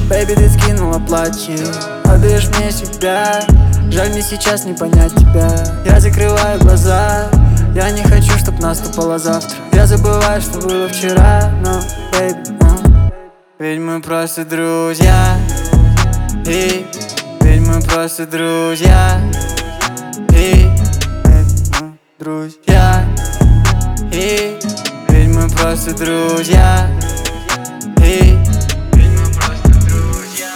Бэйби, ты скинула платье, отдаешь мне себя. Жаль, мне сейчас не понять тебя. Я закрываю глаза, я не хочу, чтоб наступало завтра. Я забываю, что было вчера, но, бэйби, ведь мы просто друзья. И ведь мы просто друзья. И ведь мы друзья. И ведь мы просто друзья. И ведь мы просто друзья.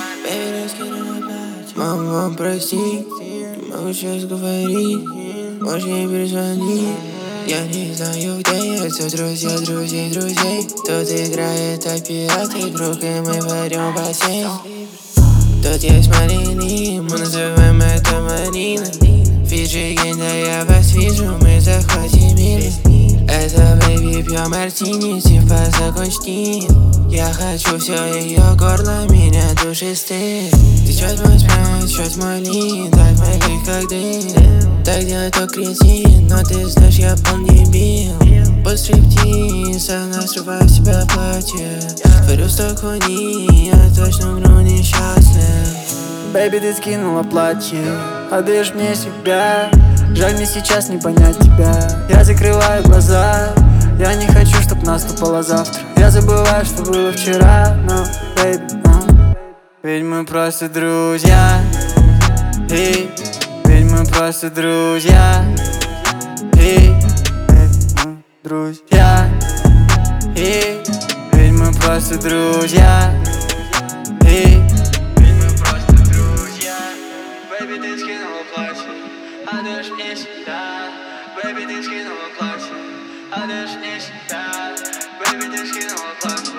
Мама, прости, не могу сейчас говорить. Можешь не перезвонить. Я не знаю, где я, все друзей. Тут играет оператор, друг, и мы пойдем в бассейн. Тут есть малины, мы называем это малина. Фиджи, да я вас вижу, мы захватим мир. Это бэйби, пьем мартини, типа закончи. Я хочу все ее горло, меня душит стыд. Течет мой спрайт, течет мой лин, так мои как дым. Так делает то кретин, но ты знаешь, я полный бил. Под стриптиз, она срывает с себя платье. Творю сто хуйни, я точно умру несчастным. Бэйби, ты скинула платье, отдаешь мне себя. Жаль, мне сейчас не понять тебя. Я закрываю глаза, я не хочу, чтоб наступало завтра. Я забываю, что было вчера, но, бэйби, ведь мы просто друзья. И ведь мы просто друзья. И ведь мы друзья. И ведь мы просто друзья. И ведь мы просто друзья. Бэйби, ты скинула платье, отдаешь мне себя. Бэйби, ты скинула платье, отдаешь мне себя. Бэйби, ты скинула платье.